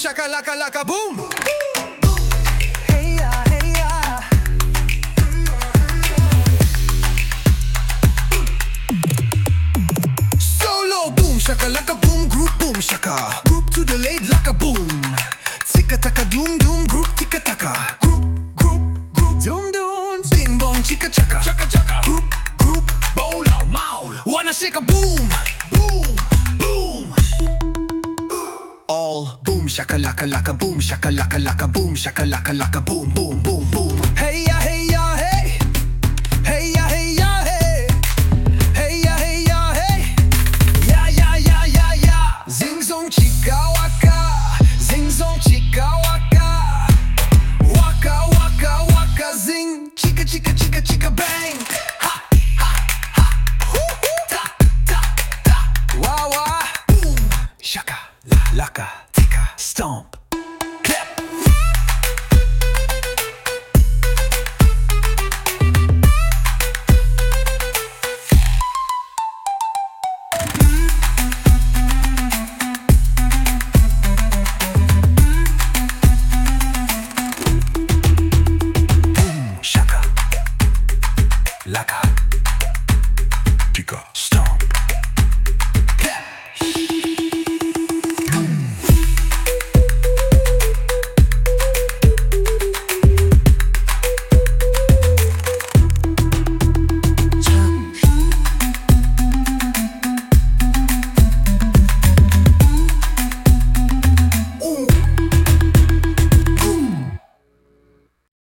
shaka laka laka boom. Hey ya, hey ya. Solo boom shaka laka boom, group boom shaka. Group to the late laka boom. Tika taka doom doom, group tika taka. Group doom doom. Ding bong chika chaka. Chaka chaka. Group bow lao mau. Wanna shake a boom. Boom. All boom shaka laka laka boom shaka laka laka boom shaka laka laka boom boom. Hey ya hey ya hey. Hey ya hey ya hey. Hey ya hey ya hey. Ya. Zing zong chika waka. Zing zong chika waka. Waka zing. Chika bang. Ha. Hoo. Ta. Wa. Boom. Shaka laka tika stomp. Clap. Boom shaka laka tika